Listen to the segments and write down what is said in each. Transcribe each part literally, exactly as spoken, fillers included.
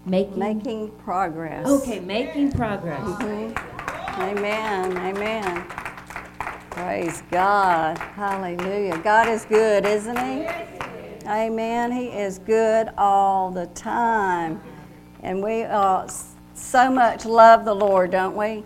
Making, making progress. Okay, making progress. Mm-hmm. Amen. Amen. Praise God. Hallelujah. God is good, isn't He? Amen. He is good all the time. And we uh, so much love the Lord, don't we?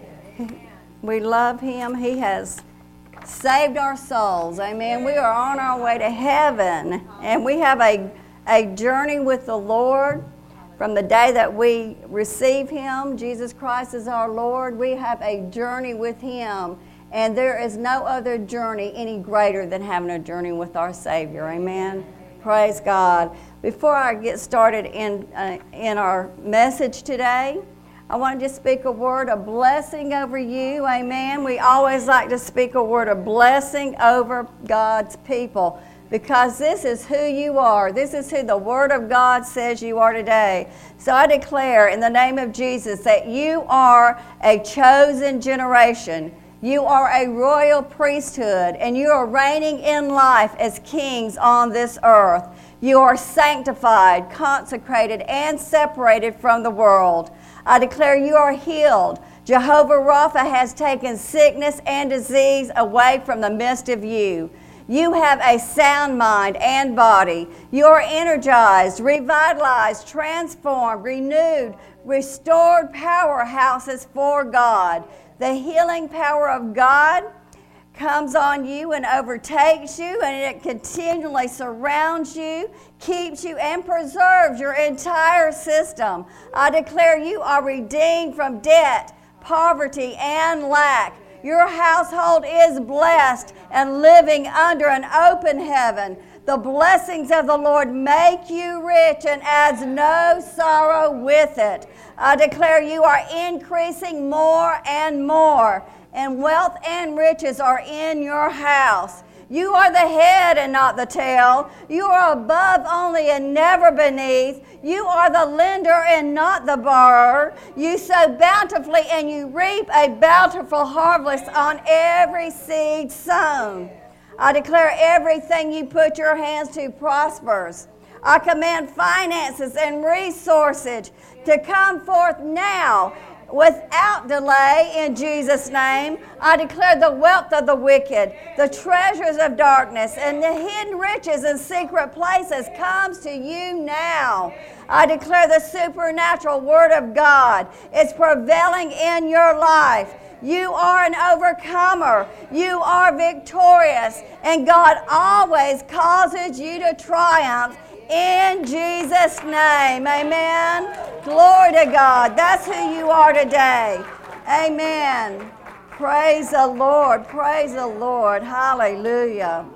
We love Him. He has saved our souls. Amen. We are on our way to heaven. And we have a, a journey with the Lord from the day that we receive Him. Jesus Christ is our Lord. We have a journey with Him. And there is no other journey any greater than having a journey with our Savior. Amen. Praise God. Before I get started in uh, in our message today, I want to just speak a word of blessing over you. Amen. We always like to speak a word of blessing over God's people because this is who you are. This is who the Word of God says you are today. So I declare in the name of Jesus that you are a chosen generation. You are a royal priesthood, and you are reigning in life as kings on this earth. You are sanctified, consecrated, and separated from the world. I declare you are healed. Jehovah Rapha has taken sickness and disease away from the midst of you. You have a sound mind and body. You are energized, revitalized, transformed, renewed, restored powerhouses for God. The healing power of God comes on you and overtakes you, and it continually surrounds you, keeps you, and preserves your entire system. I declare you are redeemed from debt, poverty, and lack. Your household is blessed and living under an open heaven. The blessings of the Lord make you rich and adds no sorrow with it. I declare you are increasing more and more, and wealth and riches are in your house. You are the head and not the tail. You are above only and never beneath. You are the lender and not the borrower. You sow bountifully and you reap a bountiful harvest on every seed sown. I declare everything you put your hands to prospers. I command finances and resources to come forth now without delay in Jesus' name. I declare the wealth of the wicked, the treasures of darkness, and the hidden riches in secret places comes to you now. I declare the supernatural word of God is prevailing in your life. You are an overcomer. You are victorious. And God always causes you to triumph in Jesus' name. Amen. Glory to God. That's who you are today. Amen. Praise the Lord. Praise the Lord. Hallelujah.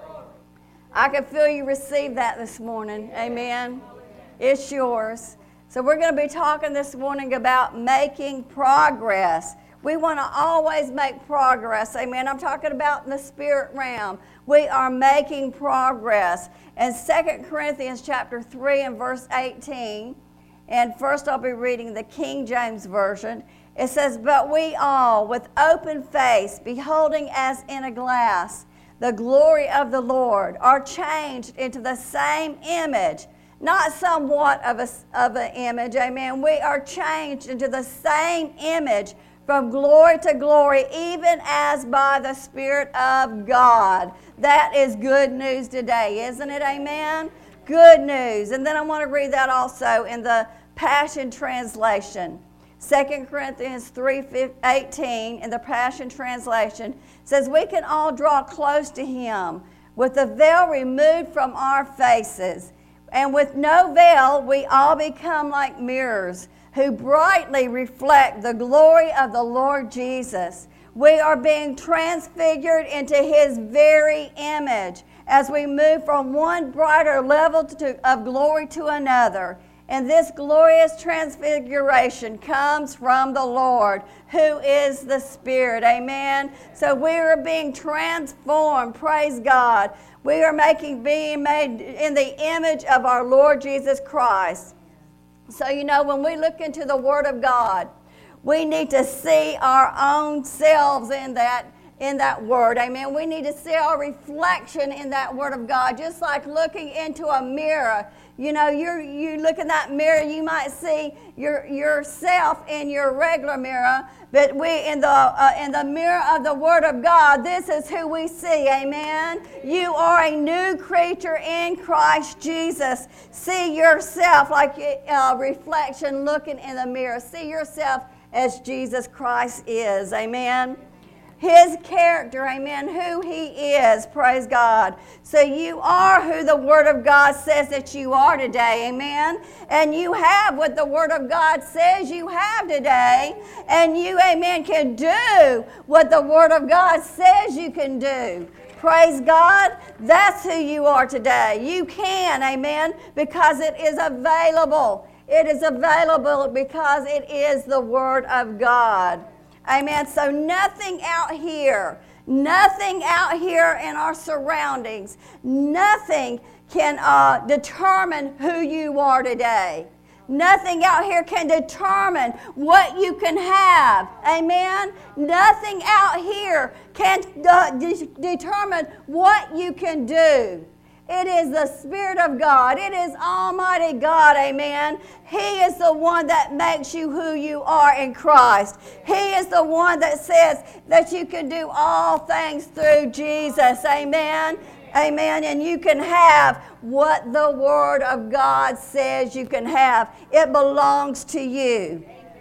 I can feel you receive that this morning. Amen. It's yours. So we're going to be talking this morning about making progress. We want to always make progress. Amen. I'm talking about in the spirit realm. We are making progress. In Second Corinthians chapter three and verse eighteen, and first I'll be reading the King James Version. It says, "But we all, with open face, beholding as in a glass the glory of the Lord, are changed into the same image." Not somewhat of, a, of an image, amen. We are changed into the same image from glory to glory, even as by the Spirit of God. That is good news today, isn't it? Amen? Good news. And then I want to read that also in the Passion Translation. Second Corinthians three eighteen in the Passion Translation says, "We can all draw close to Him with the veil removed from our faces. And with no veil, we all become like mirrors who brightly reflect the glory of the Lord Jesus. We are being transfigured into His very image as we move from one brighter level to, of glory to another. And this glorious transfiguration comes from the Lord, who is the Spirit." Amen. So we are being transformed. Praise God. We are making being made in the image of our Lord Jesus Christ. So, you know, when we look into the Word of God, we need to see our own selves in that in that Word. Amen. We need to see our reflection in that Word of God, just like looking into a mirror. You know, you're, you look in that mirror, you might see your, yourself in your regular mirror, but we in the, uh, in the mirror of the Word of God, this is who we see, amen? You are a new creature in Christ Jesus. See yourself like a uh, reflection looking in the mirror. See yourself as Jesus Christ is, amen? His character, amen, who he is, praise God. So you are who the Word of God says that you are today, amen. And you have what the Word of God says you have today. And you, amen, can do what the Word of God says you can do. Praise God. That's who you are today. You can, amen, because it is available. It is available because it is the Word of God. Amen. So nothing out here, nothing out here in our surroundings, nothing can uh, determine who you are today. Nothing out here can determine what you can have. Amen. Nothing out here can uh, de- determine what you can do. It is the Spirit of God. It is Almighty God, amen. He is the one that makes you who you are in Christ. He is the one that says that you can do all things through Jesus, amen. Amen. And you can have what the Word of God says you can have. It belongs to you.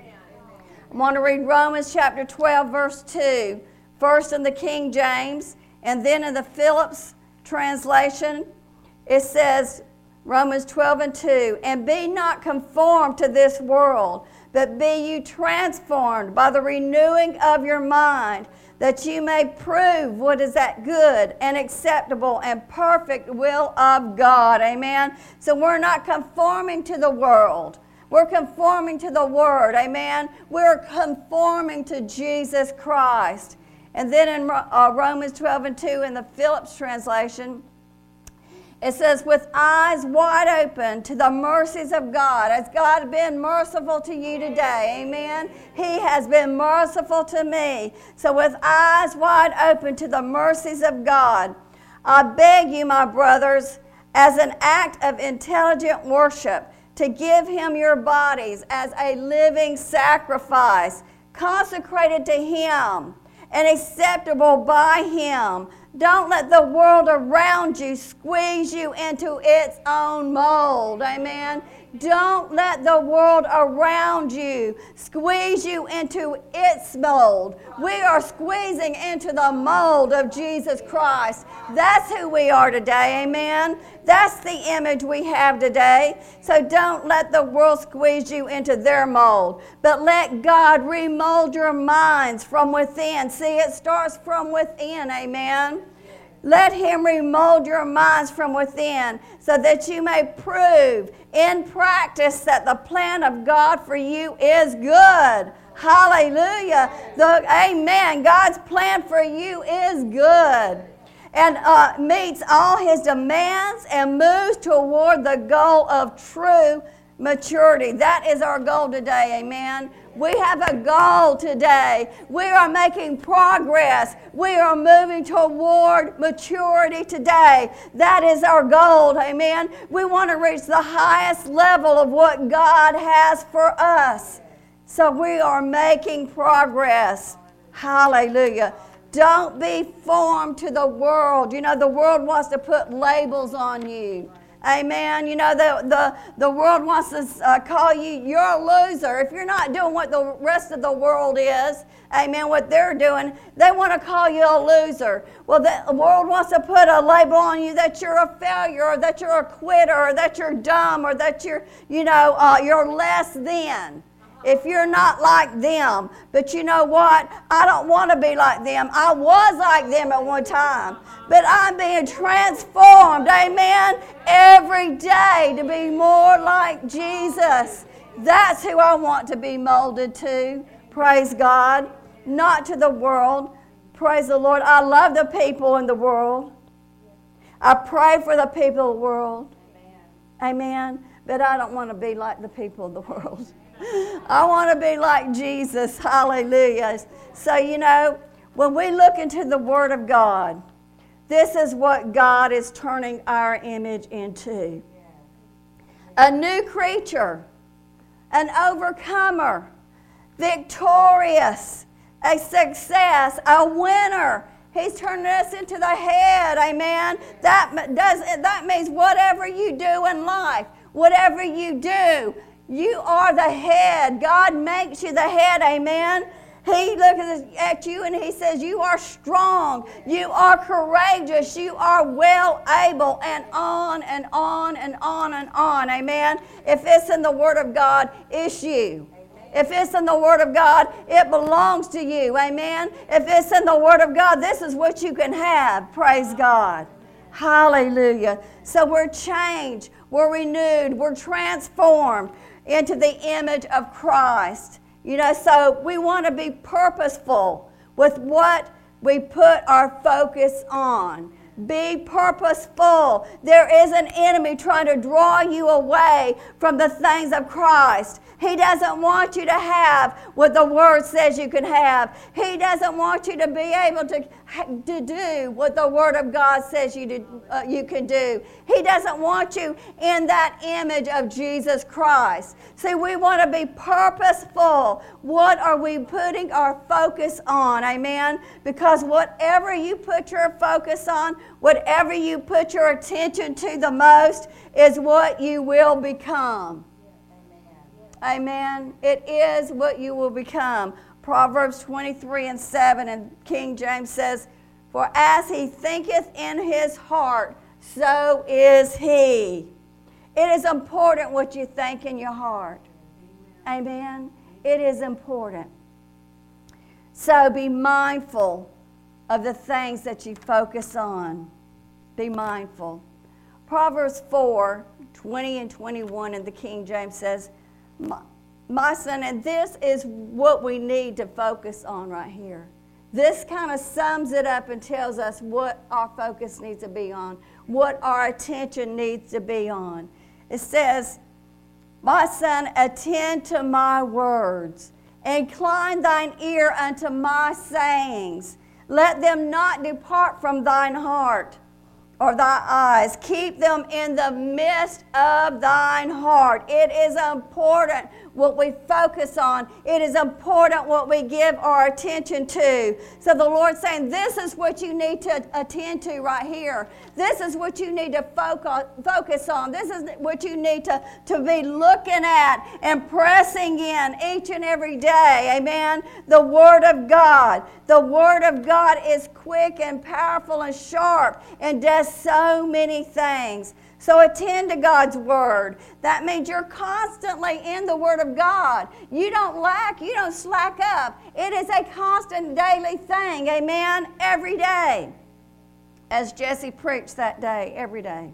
I want to read Romans chapter twelve, verse two. First in the King James, and then in the Phillips translation. It says, Romans twelve and two, and be not conformed to this world, but be you transformed by the renewing of your mind, that you may prove what is that good and acceptable and perfect will of God. Amen. So we're not conforming to the world. We're conforming to the Word. Amen. We're conforming to Jesus Christ. And then in uh, Romans twelve and two in the Phillips translation, it says, with eyes wide open to the mercies of God. Has God been merciful to you today? Amen. He has been merciful to me. So with eyes wide open to the mercies of God, I beg you, my brothers, as an act of intelligent worship, to give him your bodies as a living sacrifice, consecrated to him and acceptable by him. Don't let the world around you squeeze you into its own mold. Amen. Don't let the world around you squeeze you into its mold. We are squeezing into the mold of Jesus Christ. That's who we are today. Amen. That's the image we have today. So don't let the world squeeze you into their mold, but let God remold your minds from within. See, it starts from within. Amen. Let him remold your minds from within so that you may prove in practice that the plan of God for you is good. Hallelujah. The, amen. God's plan for you is good and uh, meets all his demands and moves toward the goal of true maturity. That is our goal today. Amen. We have a goal today. We are making progress. We are moving toward maturity today. That is our goal. Amen. We want to reach the highest level of what God has for us. So we are making progress. Hallelujah. Don't be formed to the world. You know, the world wants to put labels on you. Amen. You know, the, the, the world wants to uh, call you, you're a loser. If you're not doing what the rest of the world is, amen, what they're doing, they want to call you a loser. Well, the world wants to put a label on you that you're a failure, or that you're a quitter, or that you're dumb, or that you're, you know, uh, you're less than. If you're not like them. But you know what? I don't want to be like them. I was like them at one time. But I'm being transformed, amen, every day to be more like Jesus. That's who I want to be molded to. Praise God. Not to the world. Praise the Lord. I love the people in the world. I pray for the people of the world. Amen. But I don't want to be like the people of the world. I want to be like Jesus. Hallelujah. So, you know, when we look into the Word of God, this is what God is turning our image into. a new creature, an overcomer, victorious, a success, a winner. He's turning us into the head, amen. That does that means whatever you do in life, whatever you do, you are the head. God makes you the head, amen. He looks at you and he says, you are strong, you are courageous, you are well able, and on and on and on and on, amen. If it's in the Word of God, it's you. If it's in the Word of God, it belongs to you, amen. If it's in the Word of God, this is what you can have, praise God. Hallelujah. So we're changed, we're renewed, we're transformed into the image of Christ. You know, so we want to be purposeful with what we put our focus on. Be purposeful. There is an enemy trying to draw you away from the things of Christ. He doesn't want you to have what the Word says you can have. He doesn't want you to be able to, to do what the Word of God says you, to, uh, you can do. He doesn't want you in that image of Jesus Christ. See, we want to be purposeful. What are we putting our focus on? Amen? Because whatever you put your focus on, whatever you put your attention to the most is what you will become. Amen. It is what you will become. Proverbs twenty-three and seven, and King James says, for as he thinketh in his heart, so is he. It is important what you think in your heart. Amen. It is important. So be mindful of the things that you focus on. Be mindful. Proverbs four, twenty and twenty-one in the King James says, My, my son, and this is what we need to focus on right here. This kind of sums it up and tells us what our focus needs to be on, what our attention needs to be on. It says, my son, attend to my words, incline thine ear unto my sayings. Let them not depart from thine heart or thy eyes. Keep them in the midst of thine heart. It is important what we focus on. It is important what we give our attention to. So the Lord's saying, this is what you need to attend to right here. This is what you need to focus on. This is what you need to, to be looking at and pressing in each and every day. Amen. The Word of God. The Word of God is quick and powerful and sharp and does so many things. So attend to God's Word. That means you're constantly in the Word of God. You don't lack, you don't slack up. It is a constant daily thing, amen, every day. As Jesse preached that day, every day.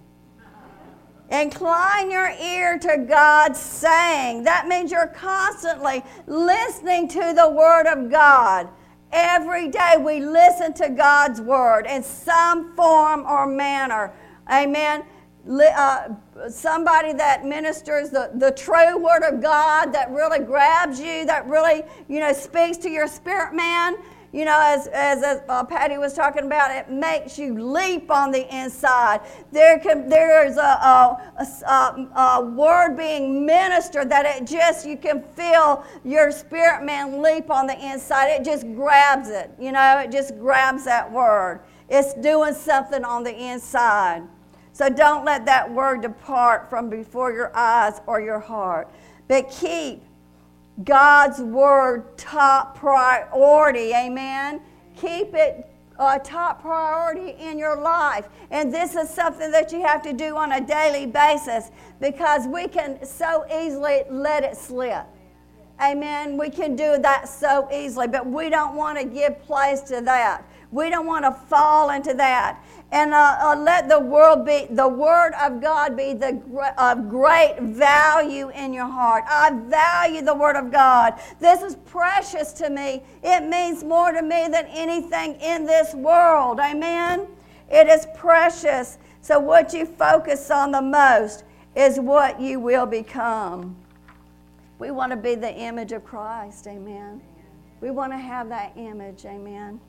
Incline your ear to God's saying. That means you're constantly listening to the Word of God. Every day we listen to God's Word in some form or manner, amen. Uh, somebody that ministers the, the true Word of God, that really grabs you, that really, you know, speaks to your spirit man. You know, as, as, as uh, Patty was talking about, it makes you leap on the inside. There can, there is a, a, a, a word being ministered that it just, you can feel your spirit man leap on the inside. It just grabs it, you know, it just grabs that word. It's doing something on the inside. So don't let that word depart from before your eyes or your heart. But keep God's Word top priority, amen? Keep it a top priority in your life. And this is something that you have to do on a daily basis because we can so easily let it slip. Amen? We can do that so easily, but we don't want to give place to that. We don't want to fall into that. And uh, uh, let the world be, the Word of God be the of great value in your heart. I value the Word of God. This is precious to me. It means more to me than anything in this world. Amen? It is precious. So what you focus on the most is what you will become. We want to be the image of Christ. Amen? We want to have that image. Amen?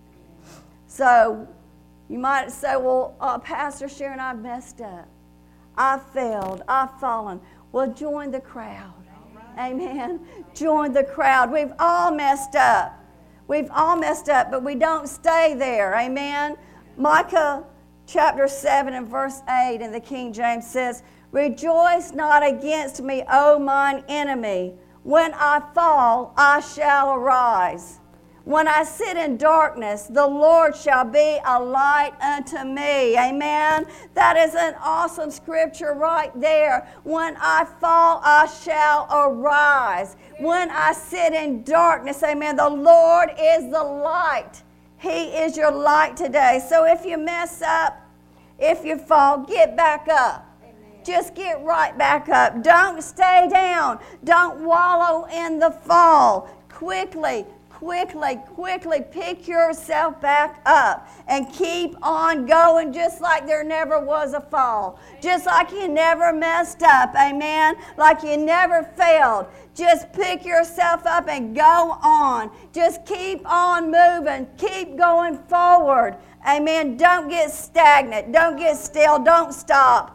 So you might say, well, uh, Pastor Sharon, I've messed up. I've failed. I've fallen. Well, join the crowd. Amen. Join the crowd. We've all messed up. We've all messed up, but we don't stay there. Amen. Micah chapter seven and verse eight in the King James says, "Rejoice not against me, O mine enemy. When I fall, I shall arise. When I sit in darkness, the Lord shall be a light unto me." Amen. That is an awesome scripture right there. When I fall, I shall arise. When I sit in darkness, amen, the Lord is the light. He is your light today. So if you mess up, if you fall, get back up. Just get right back up. Don't stay down. Don't wallow in the fall. Quickly, quickly, quickly pick yourself back up and keep on going just like there never was a fall. Just like you never messed up, amen? Like you never failed. Just pick yourself up and go on. Just keep on moving. Keep going forward. Amen. Don't get stagnant. Don't get still. Don't stop.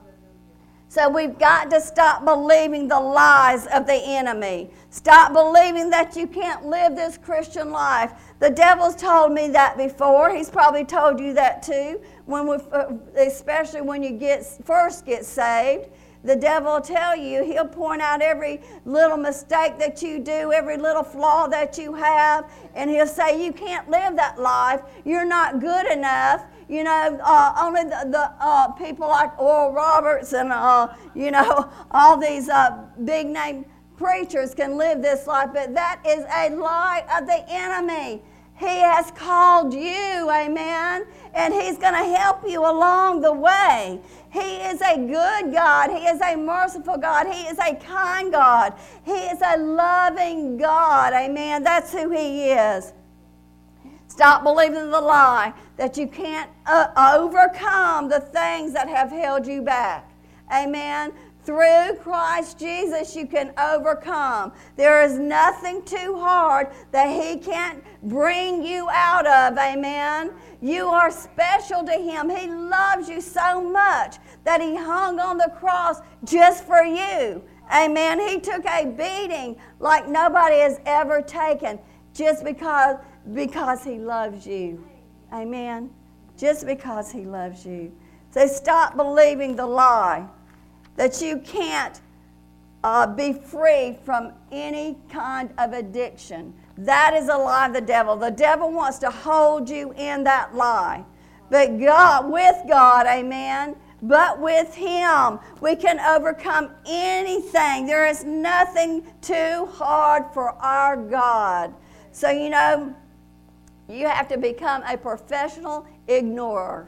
So we've got to stop believing the lies of the enemy. Stop believing that you can't live this Christian life. The devil's told me that before. He's probably told you that too. When we, especially when you get first get saved, the devil will tell you, he'll point out every little mistake that you do, every little flaw that you have, and he'll say, you can't live that life. You're not good enough. You know, uh, only the, the uh, people like Oral Roberts and, uh, you know, all these uh, big-name preachers can live this life, but that is a lie of the enemy. He has called you, amen, and he's going to help you along the way. He is a good God. He is a merciful God. He is a kind God. He is a loving God, amen. That's who he is. Stop believing the lie that you can't uh, overcome the things that have held you back. Amen. Through Christ Jesus, you can overcome. There is nothing too hard that he can't bring you out of. Amen. You are special to him. He loves you so much that he hung on the cross just for you. Amen. He took a beating like nobody has ever taken just because Because he loves you. Amen. Just because he loves you. So stop believing the lie that you can't uh, be free from any kind of addiction. That is a lie of the devil. The devil wants to hold you in that lie. But God, with God, amen, but with him, we can overcome anything. There is nothing too hard for our God. So, you know, you have to become a professional ignorer.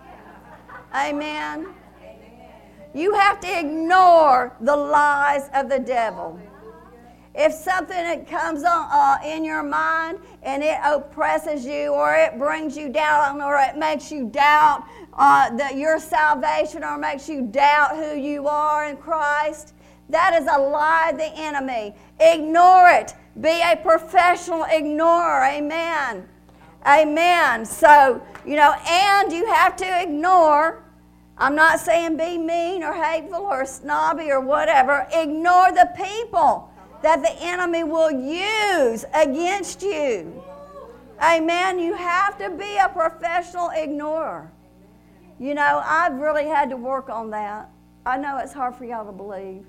Amen. You have to ignore the lies of the devil. If something that comes on, uh, in your mind and it oppresses you or it brings you down or it makes you doubt uh, that your salvation or makes you doubt who you are in Christ, that is a lie of the enemy. Ignore it. Be a professional ignorer. Amen. Amen. So, you know, and you have to ignore, I'm not saying be mean or hateful or snobby or whatever. Ignore the people that the enemy will use against you. Amen. You have to be a professional ignorer. You know, I've really had to work on that. I know it's hard for y'all to believe.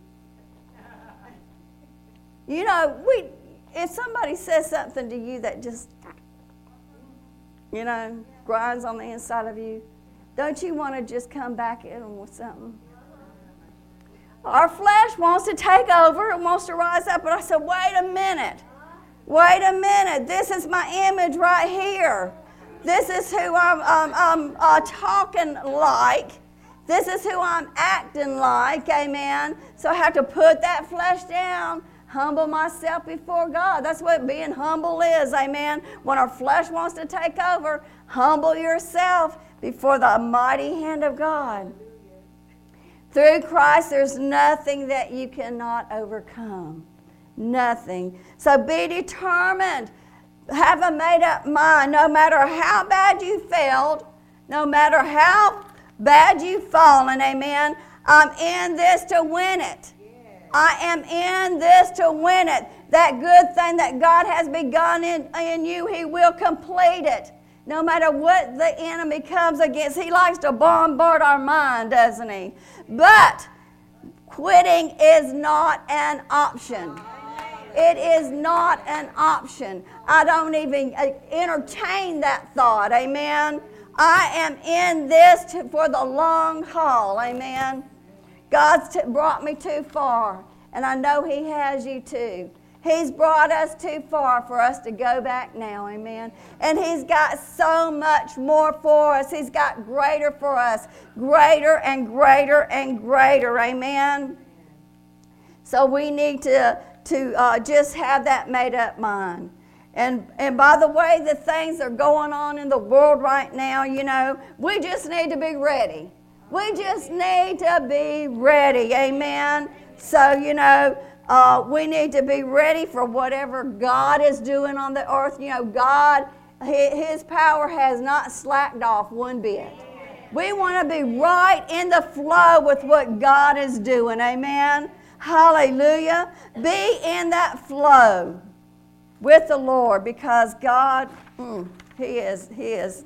You know, we if somebody says something to you that just, you know, grinds on the inside of you, don't you want to just come back at them with something? Our flesh wants to take over. It wants to rise up. But I said, wait a minute. Wait a minute. This is my image right here. This is who I'm, I'm, I'm uh, talking like. This is who I'm acting like. Amen. So I have to put that flesh down. Humble myself before God. That's what being humble is, amen. When our flesh wants to take over, humble yourself before the mighty hand of God. Through Christ, there's nothing that you cannot overcome. Nothing. So be determined. Have a made-up mind. No matter how bad you failed, no matter how bad you've fallen, amen, I'm in this to win it. I am in this to win it. That good thing that God has begun in, in you, He will complete it. No matter what the enemy comes against, he likes to bombard our mind, doesn't he? But quitting is not an option. It is not an option. I don't even entertain that thought, amen? I am in this to, for the long haul, amen? God's t- brought me too far, and I know He has you too. He's brought us too far for us to go back now, amen? And He's got so much more for us. He's got greater for us, greater and greater and greater, amen? So we need to, to uh, just have that made up mind. And, and by the way, the things that are going on in the world right now, you know, we just need to be ready. We just need to be ready, amen? So, you know, Uh, we need to be ready for whatever God is doing on the earth. You know, God, His power has not slacked off one bit. We want to be right in the flow with what God is doing. Amen. Hallelujah. Be in that flow with the Lord, because God, mm, He is, He is,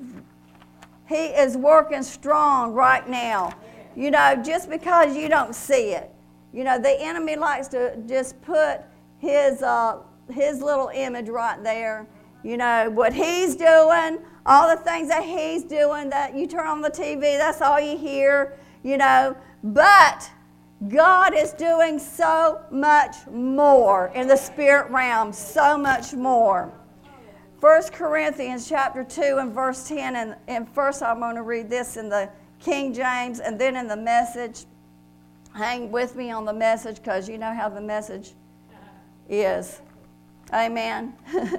He is working strong right now. You know, just because you don't see it. You know, the enemy likes to just put his uh, his little image right there. You know, what he's doing, all the things that he's doing, that you turn on the T V, that's all you hear, you know. But God is doing so much more in the spirit realm, so much more. First Corinthians chapter two and verse ten, and, and first I'm going to read this in the King James and then in the Message. Hang with me on the Message, because you know how the Message is. Amen.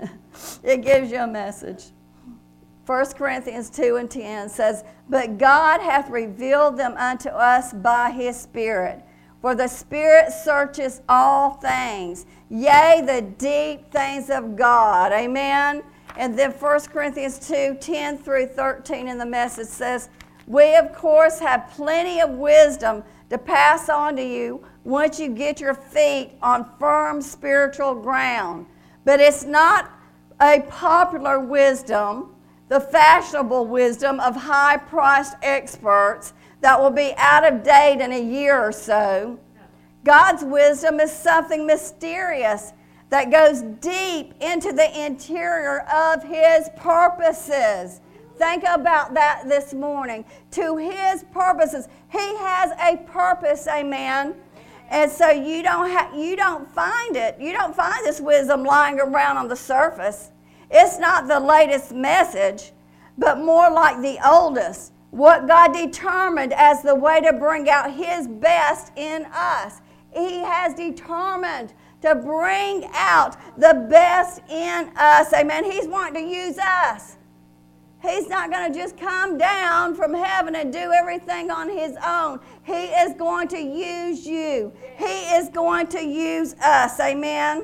It gives you a message. First Corinthians two and ten says, "But God hath revealed them unto us by His Spirit. For the Spirit searches all things, yea, the deep things of God." Amen. And then First Corinthians two, ten through thirteen in the Message says, "We, of course, have plenty of wisdom to pass on to you once you get your feet on firm spiritual ground. But it's not a popular wisdom, the fashionable wisdom of high-priced experts that will be out of date in a year or so. God's wisdom is something mysterious that goes deep into the interior of His purposes." Think about that this morning. To His purposes. He has a purpose, amen. And so you don't ha- you don't find it. You don't find this wisdom lying around on the surface. It's not the latest message, but more like the oldest. What God determined as the way to bring out His best in us. He has determined to bring out the best in us, amen. He's wanting to use us. He's not going to just come down from heaven and do everything on His own. He is going to use you. He is going to use us. Amen?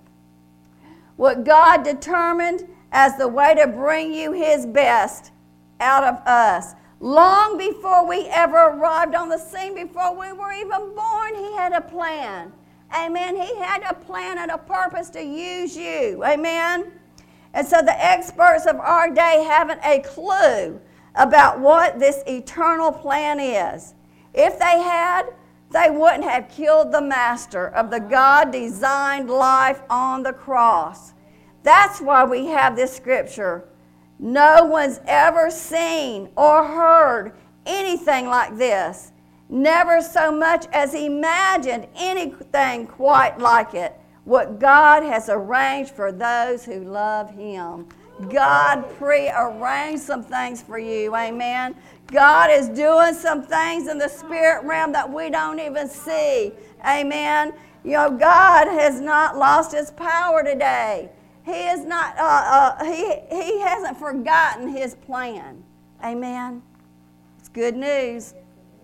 What God determined as the way to bring you His best out of us. Long before we ever arrived on the scene, before we were even born, He had a plan. Amen? He had a plan and a purpose to use you. Amen? And so the experts of our day haven't a clue about what this eternal plan is. If they had, they wouldn't have killed the master of the God-designed life on the cross. That's why we have this scripture. No one's ever seen or heard anything like this. Never so much as imagined anything quite like it. What God has arranged for those who love Him. God pre-arranged some things for you, amen. God is doing some things in the spirit realm that we don't even see, amen. You know, God has not lost His power today. He is not. Uh, uh, he He hasn't forgotten His plan, amen. It's good news.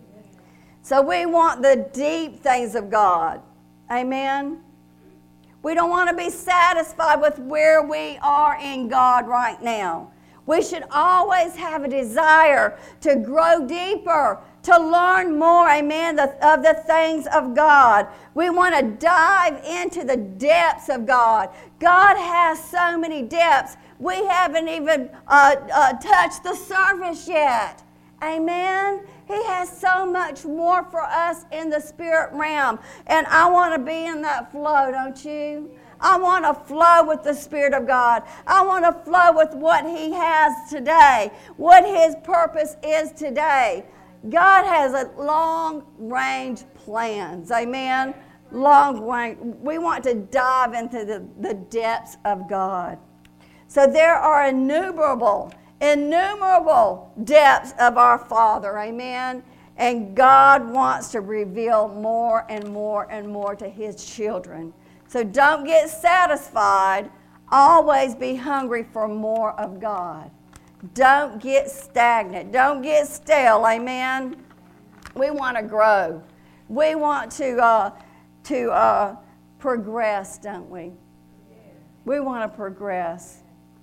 So we want the deep things of God, amen. We don't want to be satisfied with where we are in God right now. We should always have a desire to grow deeper, to learn more, amen, the, of the things of God. We want to dive into the depths of God. God has so many depths. We haven't even uh, uh, touched the surface yet. Amen. He has so much more for us in the spirit realm. And I want to be in that flow, don't you? I want to flow with the Spirit of God. I want to flow with what He has today, what His purpose is today. God has a long-range plans. Amen. Long range. We want to dive into the, the depths of God. So there are innumerable, innumerable depths of our Father. Amen. And God wants to reveal more and more and more to His children. So don't get satisfied. Always be hungry for more of God. Don't get stagnant. Don't get stale. Amen. We want to grow. We want to uh, to uh, progress, don't we? We want to progress.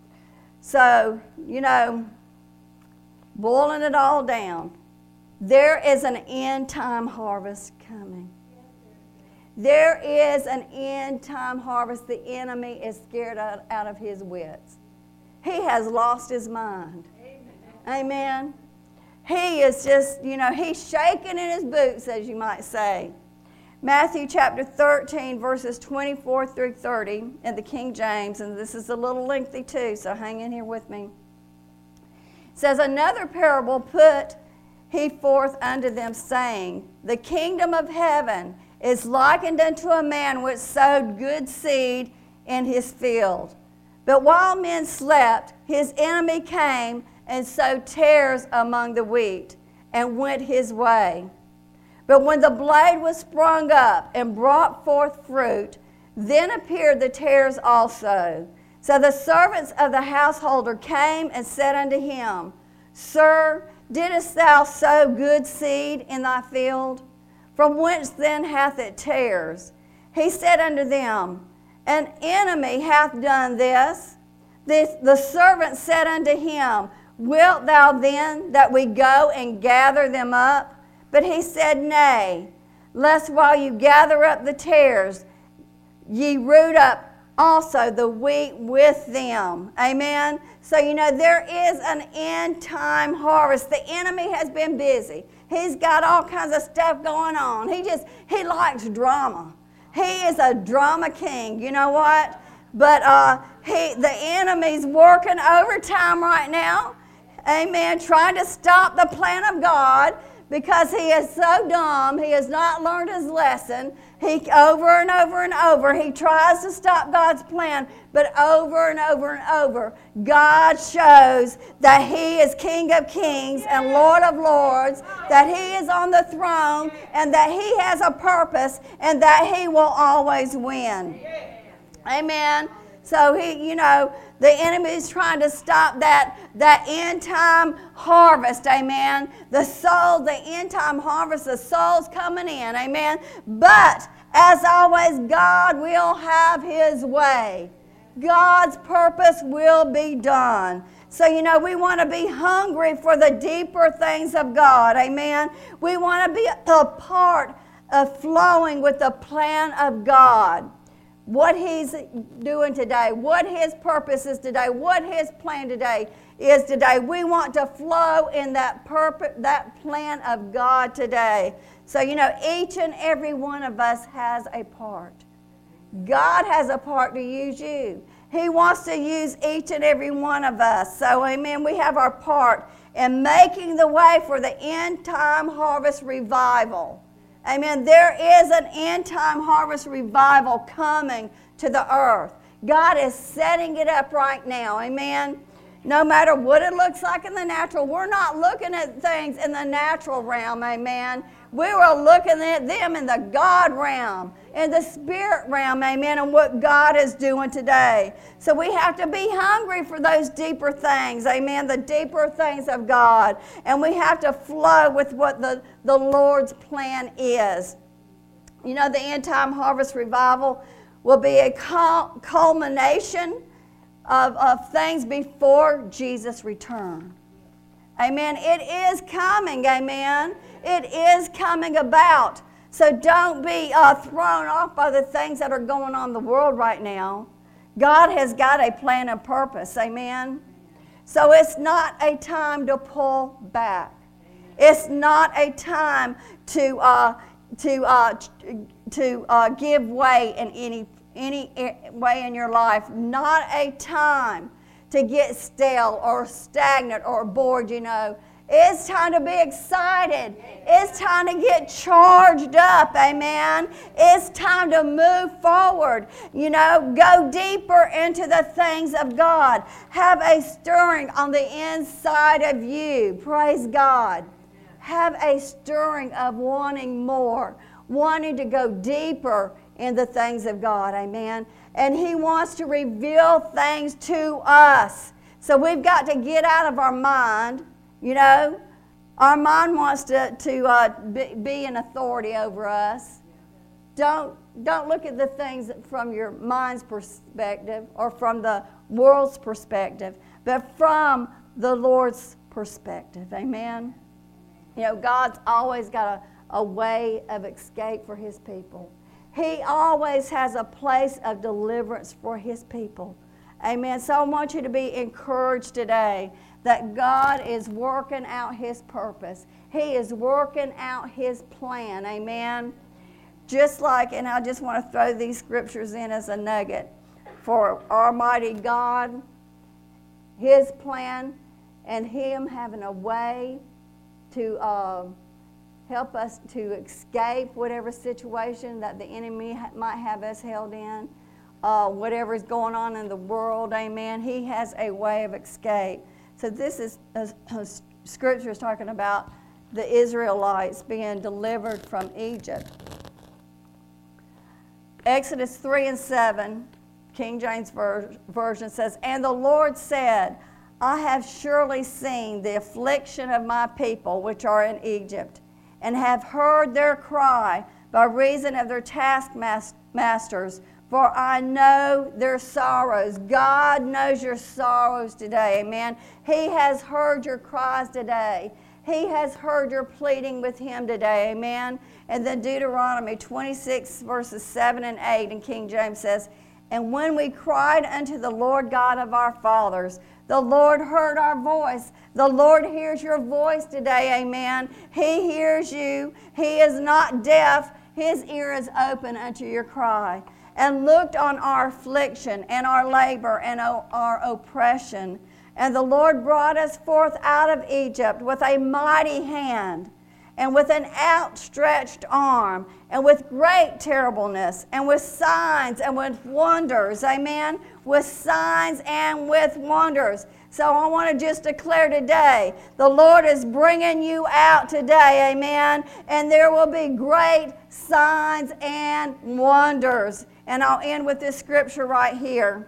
So, you know, boiling it all down, there is an end time harvest coming. There is an end time harvest. The enemy is scared out, out of his wits. He has lost his mind. Amen. Amen. He is just, you know, he's shaking in his boots, as you might say. Matthew chapter thirteen, verses twenty-four through thirty in the King James, and this is a little lengthy too, so hang in here with me. It says, another parable put he forth unto them, saying, the kingdom of heaven is likened unto a man which sowed good seed in his field. But while men slept, his enemy came and sowed tares among the wheat, and went his way. But when the blade was sprung up and brought forth fruit, then appeared the tares also. So the servants of the householder came and said unto him, Sir, didst thou sow good seed in thy field? From whence then hath it tares? He said unto them, An enemy hath done this. This the servant said unto him, Wilt thou then that we go and gather them up? But he said, Nay, lest while you gather up the tares, ye root up also the wheat with them. Amen? So, you know, there is an end time harvest. The enemy has been busy. He's got all kinds of stuff going on. He just, he likes drama. He is a drama king. You know what? But uh, he, the enemy's working overtime right now. Amen. Trying to stop the plan of God because he is so dumb. He has not learned his lesson. He over and over and over, he tries to stop God's plan, but over and over and over, God shows that he is King of Kings and Lord of Lords, that he is on the throne, and that he has a purpose, and that he will always win. Amen. So he, you know, the enemy is trying to stop that, that end time harvest, amen. The soul, the end time harvest, the soul's coming in, amen. But as always, God will have his way. God's purpose will be done. So, you know, we want to be hungry for the deeper things of God, amen. We want to be a part of flowing with the plan of God. What he's doing today, what his purpose is today, what his plan today is today. We want to flow in that purpose, that plan of God today. So, you know, each and every one of us has a part. God has a part to use you. He wants to use each and every one of us. So, amen, we have our part in making the way for the end time harvest revival. Amen. There is an end time harvest revival coming to the earth. God is setting it up right now. Amen. No matter what it looks like in the natural, we're not looking at things in the natural realm. Amen. We were looking at them in the God realm, in the spirit realm. Amen. And what God is doing today. So we have to be hungry for those deeper things. Amen. The deeper things of God. And we have to flow with what the, the Lord's plan is. You know, the end time harvest revival will be a culmination of, of things before Jesus' return. Amen. It is coming. Amen. It is coming about. So don't be uh, thrown off by the things that are going on in the world right now. God has got a plan and purpose. Amen. So it's not a time to pull back. It's not a time to uh, to uh, to uh, give way in any any way in your life. Not a time to get stale or stagnant or bored. You know, it's time to be excited. It's time to get charged up. Amen. It's time to move forward. You know, go deeper into the things of God. Have a stirring on the inside of you. Praise God. Have a stirring of wanting more, wanting to go deeper in the things of God. Amen. And He wants to reveal things to us. So we've got to get out of our mind. You know, our mind wants to, to uh, be, be an authority over us. Don't, don't look at the things from your mind's perspective or from the world's perspective, but from the Lord's perspective. Amen. You know, God's always got a, a way of escape for His people. He always has a place of deliverance for His people. Amen. So I want you to be encouraged today that God is working out His purpose. He is working out His plan. Amen. Just like, and I just want to throw these scriptures in as a nugget. For Almighty God, His plan, and Him having a way to uh, help us to escape whatever situation that the enemy ha- might have us held in, uh, whatever is going on in the world, amen. He has a way of escape. So this is, uh, Scripture is talking about the Israelites being delivered from Egypt. Exodus three and seven, King James ver- Version says, "And the Lord said, I have surely seen the affliction of my people which are in Egypt, and have heard their cry by reason of their taskmasters, for I know their sorrows." God knows your sorrows today, amen. He has heard your cries today. He has heard your pleading with Him today, amen. And then Deuteronomy twenty-six, verses seven and eight in King James says, "And when we cried unto the Lord God of our fathers, the Lord heard our voice." The Lord hears your voice today, amen. He hears you. He is not deaf. His ear is open unto your cry. "And looked on our affliction and our labor and our oppression. And the Lord brought us forth out of Egypt with a mighty hand, and with an outstretched arm, and with great terribleness, and with signs and with wonders." Amen. With signs and with wonders. So I want to just declare today, the Lord is bringing you out today. Amen. And there will be great signs and wonders. And I'll end with this scripture right here.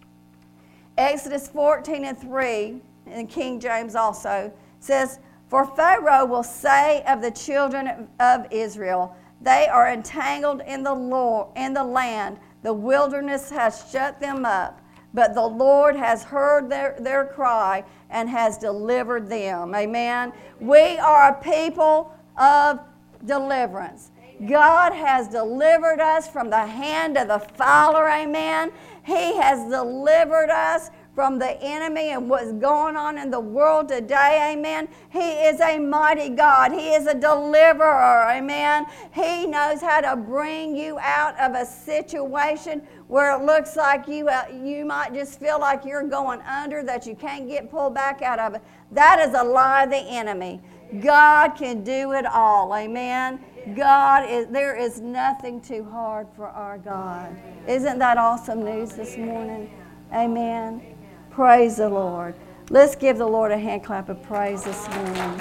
Exodus fourteen and three, in King James also, says, "For Pharaoh will say of the children of Israel, they are entangled in the law, in the land. The wilderness has shut them up. But the Lord has heard their, their cry and has delivered them." Amen. We are a people of deliverance. God has delivered us from the hand of the fowler. Amen. He has delivered us from the enemy and what's going on in the world today, amen. He is a mighty God. He is a deliverer, amen. He knows how to bring you out of a situation where it looks like you, uh, you might just feel like you're going under, that you can't get pulled back out of it. That is a lie of the enemy. God can do it all, amen. God is, there is nothing too hard for our God. Isn't that awesome news this morning? Amen. Praise the Lord. Let's give the Lord a hand clap of praise this morning.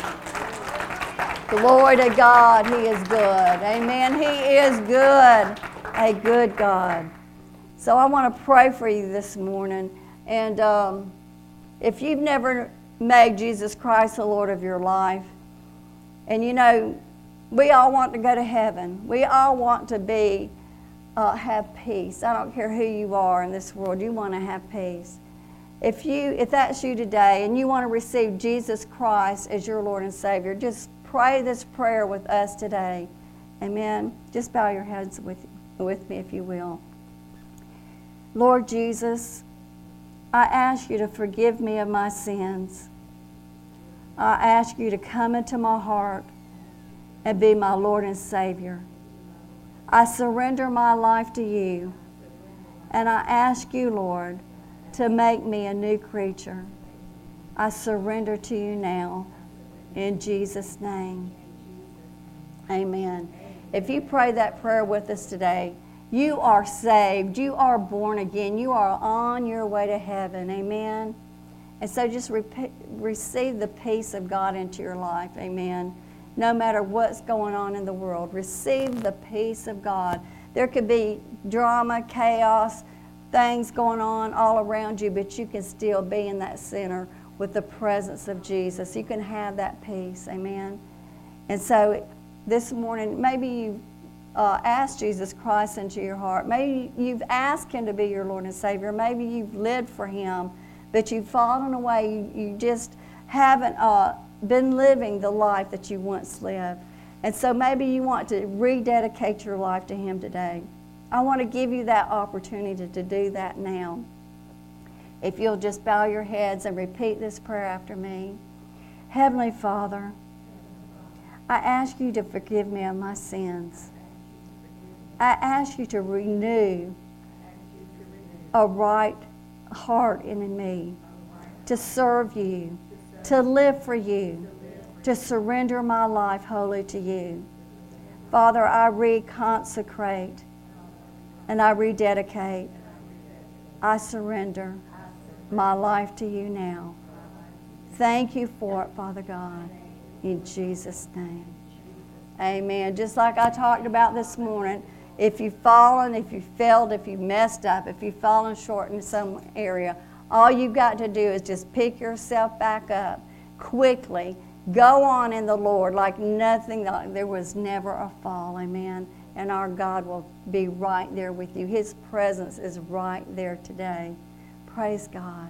Glory to God. He is good. Amen. He is good. A good God. So I want to pray for you this morning. And um, if you've never made Jesus Christ the Lord of your life, and you know, we all want to go to heaven. We all want to be, uh, have peace. I don't care who you are in this world. You want to have peace. If you, if that's you today and you want to receive Jesus Christ as your Lord and Savior, just pray this prayer with us today. Amen. Just bow your heads with, with me if you will. Lord Jesus, I ask you to forgive me of my sins. I ask you to come into my heart and be my Lord and Savior. I surrender my life to you, and I ask you, Lord, to make me a new creature. I surrender to you now, in Jesus' name. Amen. If you pray that prayer with us today, you are saved. You are born again. You are on your way to heaven. Amen. And so just re- receive the peace of God into your life. Amen. No matter what's going on in the world, receive the peace of God. There could be drama, chaos, things going on all around you, but you can still be in that center with the presence of Jesus. You can have that peace. Amen. And so this morning, maybe you've uh, asked Jesus Christ into your heart. Maybe you've asked Him to be your Lord and Savior. Maybe you've lived for Him, but you've fallen away. You, you just haven't uh, been living the life that you once lived. And so maybe you want to rededicate your life to Him today. I want to give you that opportunity to do that now. If you'll just bow your heads and repeat this prayer after me. Heavenly Father, I ask you to forgive me of my sins. I ask you to renew a right heart in me, to serve you, to live for you, to surrender my life wholly to you. Father, I reconsecrate and I rededicate. I surrender my life to you now. Thank you for it, Father God, in Jesus' name. Amen. Just like I talked about this morning, if you've fallen, if you've failed, if you've messed up, if you've fallen short in some area, all you've got to do is just pick yourself back up quickly. Go on in the Lord like nothing, like there was never a fall. Amen. And our God will be right there with you. His presence is right there today. Praise God.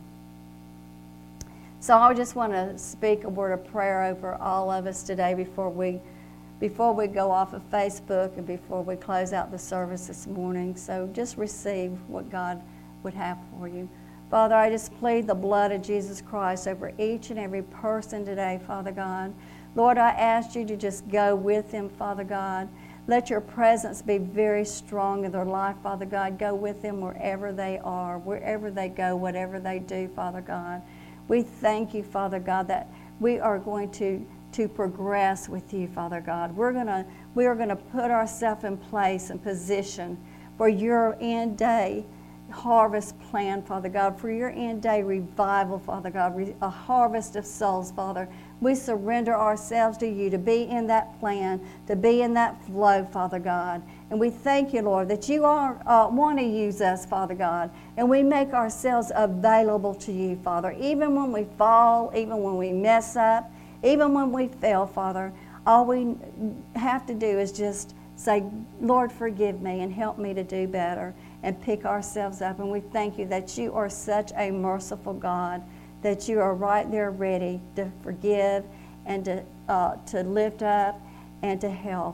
So I just want to speak a word of prayer over all of us today before we before we go off of Facebook and before we close out the service this morning. So just receive what God would have for you. Father, I just plead the blood of Jesus Christ over each and every person today, Father God. Lord, I ask you to just go with them, Father God. Let your presence be very strong in their life, Father God. Go with them wherever they are, wherever they go, whatever they do, Father God. We thank you, Father God, that we are going to, to progress with you, Father God. We're gonna, we are going to put ourselves in place and position for your end day harvest plan, Father God, for your end day revival, Father God, a harvest of souls, Father. We surrender ourselves to you to be in that plan, to be in that flow, Father God. And we thank you, Lord, that you are uh, want to use us, Father God, and we make ourselves available to you, Father. Even when we fall, even when we mess up, even when we fail, Father, all we have to do is just say, Lord, forgive me and help me to do better, and pick ourselves up. And we thank you that you are such a merciful God, that you are right there ready to forgive and to, uh, to lift up and to help.